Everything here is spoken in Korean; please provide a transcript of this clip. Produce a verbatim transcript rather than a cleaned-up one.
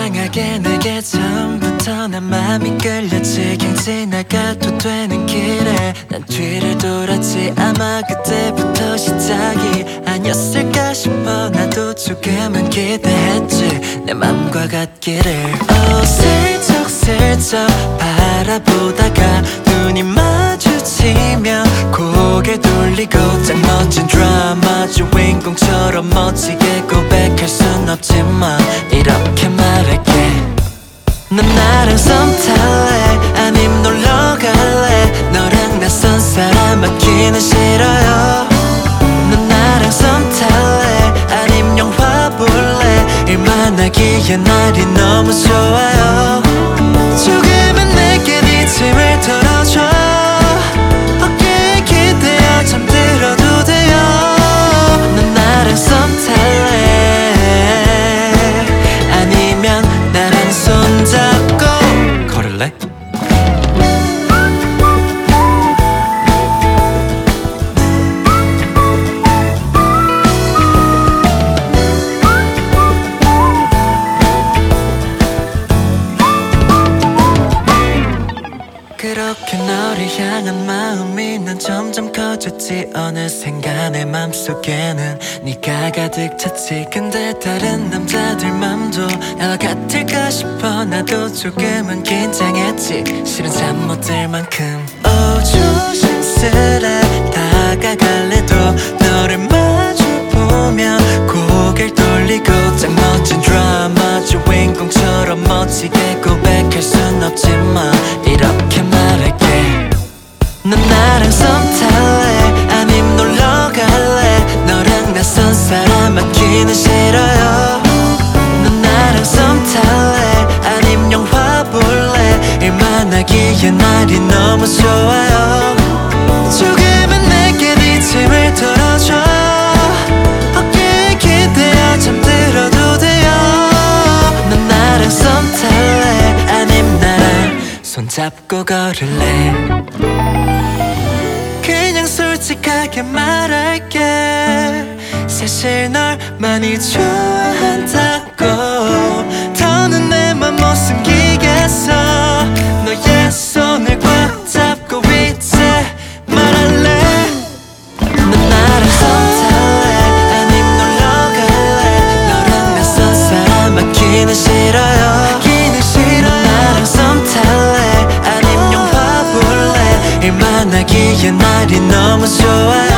이상하게 내게 처음부터 난 맘이 끌렸지. 그냥 지나가도 되는 길에 난 뒤를 돌았지. 아마 그때부터 시작이 아니었을까 싶어. 나도 조금은 기대했지 내 맘과 같기를. oh, 슬쩍 슬쩍 바라보다가 눈이 마주치면 고개 돌리고 딱 멋진 드라마 주인공처럼 멋지게 고백할 순 없지만 이렇게 말할게. 넌 나랑 썸 탈래 아님 놀러 갈래. 너랑 낯선 사람 맡기는 싫어요. 넌 나랑 썸 탈래 아님 영화 볼래. 일만 하기에 날이 너무 좋아요. 조금은 내게 네 틈을 털어줘. 어깨에 기대어 잠들어도 돼요. 넌 나랑 썸 탈래 아니면 나랑 손잡고 걸을래? 그렇게 너를 향한 마음이 난 점점 커졌지. 어느샌가 내 맘속에는 네가 가득 찼지. 근데 다른 남자들 맘도 나와 같을까 싶어. 나도 조금은 긴장했지 실은 잠 못 들 만큼. oh, 조심스레 다가갈래도 너를 마주보면 고개를 돌리고 딱 멋진 드라마 주인공처럼 멋지게 고백할 순 없지만 이렇게 말할게. 넌 나랑 썸 탈래 아님 놀러 갈래. 너랑 낯선 사람 맡기는 싫어요. 넌 나랑 썸 탈래 아님 영화 볼래. 일만 하기에 날이 너무 좋아요. 조금은 내게 네 틈을 털어줘. 어깨에 기대어 잠들어도 돼요. 넌 나랑 썸 탈래 아님 나랑 손잡고 걸을래. 그냥 솔직하게 말할게. 사실 널 많이 좋아한다고. 더는 내 맘 못 숨기겠어. 너의 손을 꽉 잡고 이제 말할래. 넌 나랑 썸 탈래 아님 놀러 갈래. 너랑 낯선 사람 맡기는 싫어요. 넌 나랑 썸 탈래 아님 영화 볼래. 일만 하기에 날이 너무 좋아요.